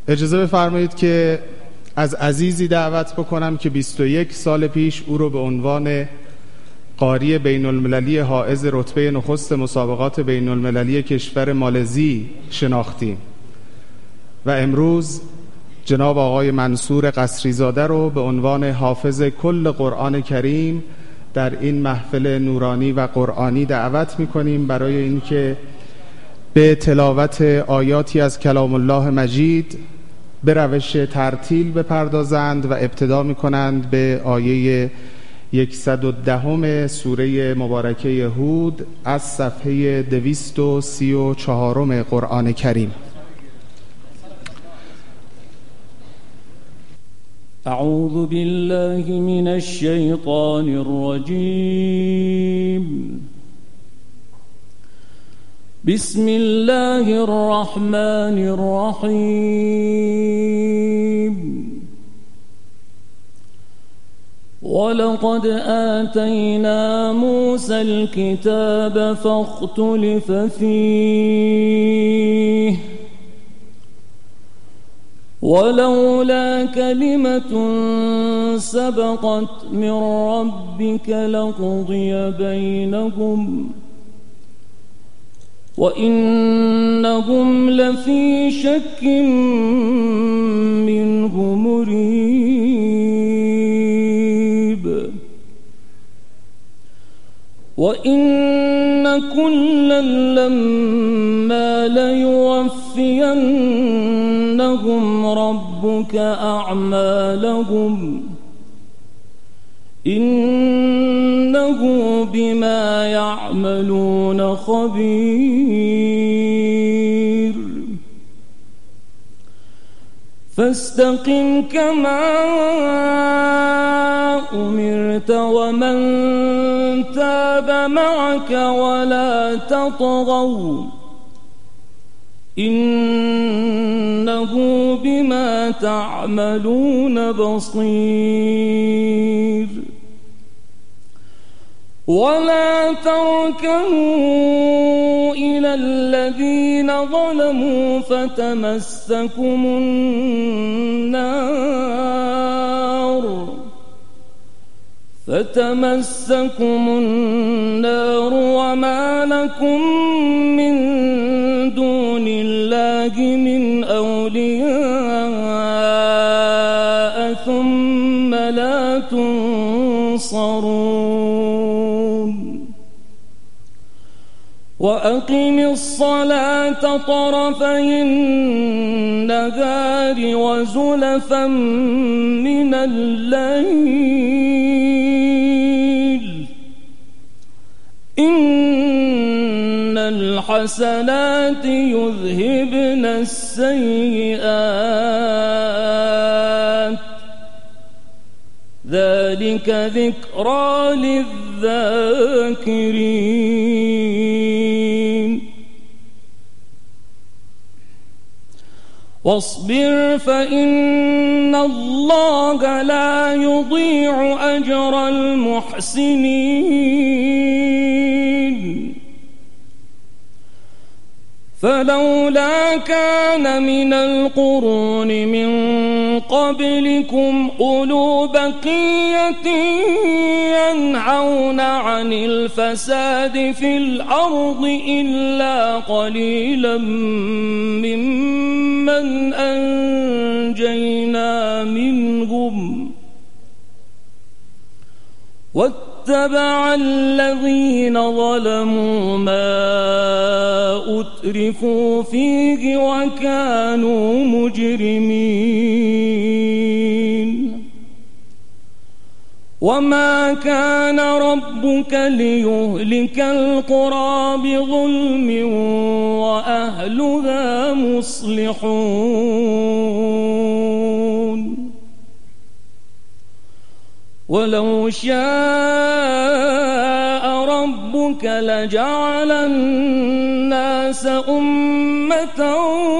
اجازه بفرمایید که از عزیزی دعوت بکنم که 21 سال پیش او رو به عنوان قاری بین المللی حائز رتبه نخست مسابقات بین المللی کشور مالزی شناختیم و امروز جناب آقای منصور قصریزاده رو به عنوان حافظ کل قرآن کریم در این محفل نورانی و قرآنی دعوت می‌کنیم برای اینکه به تلاوت آیاتی از کلام الله مجید به روش ترتیل بپردازند و ابتدا می‌کنند به آیه 110 سوره مبارکه هود از صفحه 234 قرآن کریم. اعوذ بالله من الشیطان الرجیم. بسم الله الرحمن الرحیم. ولقد آتينا موسى الكتاب فاختلف فيه ولولا كلمة سبقت من ربك لقضي بينهم وإنهم لفي شك منه مريب. وإن كلا لما ليوفينهم ربك أعمالهم إنه بما يعملون خبير. فاستقم كما أمرت ومن تاب معك ولا تطغوا إنه بما تعملون بصير. ولا تركنوا إلى الذين ظلموا فتمسكم النار وما لكم من دون الله من أولياء ثم لا تنصرون. وأقم الصلاة طرفي النهار وزلفا من الليل إن الحسنات يذهبن السيئات ذلك ذكرى للذاكرين. واصبر فإن الله لا يضيع أجر المحسنين. فلولا كان من القرون من قبلكم أولو بقية ينهون عن الفساد في الأرض إلا قليلا ممن أنجينا منهم واتبع الذين ظلموا ما أترفوا فيه وكانوا مجرمين. وما كان ربك ليهلك القرى بظلم وأهلها مصلحون. ولو شاء ربك لجعل الناس أمة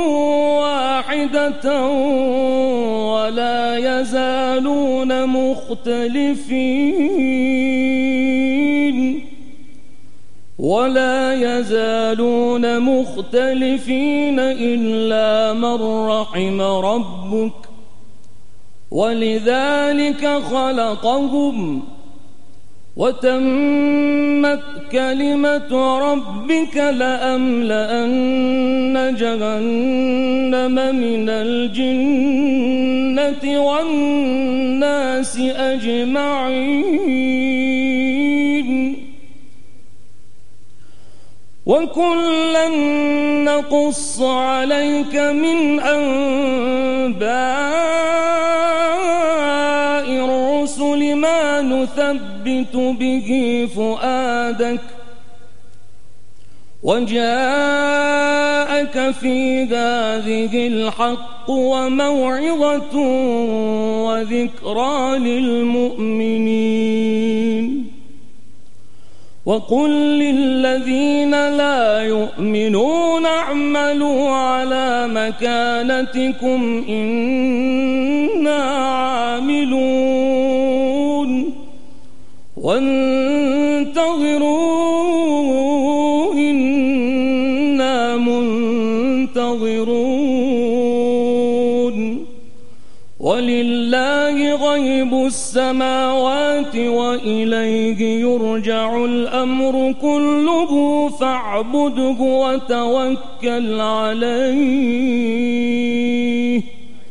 واحدة ولا يزالون مختلفين ولا يزالون مختلفين إلا من رحم ربك ولذلك خلقهم وتمت كلمة ربك لأملأن جهنم من الجنة والناس أجمعين وكلا نقص عليك من أنباء الرسل ما نثبت به فؤادك وجاءك في هذه الحق وموعظة وذكرى للمؤمنين وقل للذين لا يؤمنون اعملوا على مكانتكم إنا عاملون وانتظروا إنا منتظرون ولله غيب السماوات وإليه يرجع الأمر كله فاعبده وتوكل عليه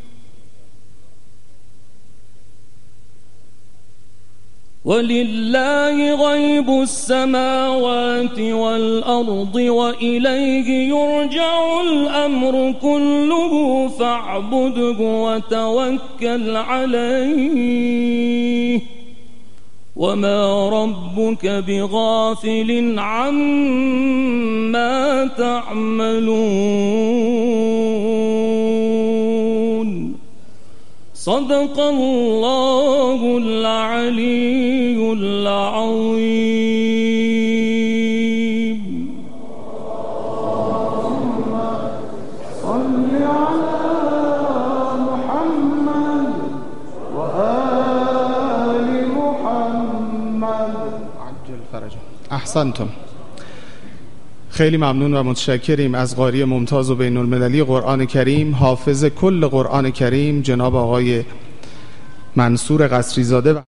ولله غيب السماوات والأرض وإليه يرجع الأمر كله فاعبده وتوكل عليه وما ربك بغافل عما تعملون صدق الله العلي العظيم. اللهم صل على محمد وآل محمد عجل فرجه. احسنتم. خیلی ممنون و متشکریم از قاری ممتاز و بین المللی قرآن کریم، حافظ کل قرآن کریم جناب آقای منصور قصری زاده.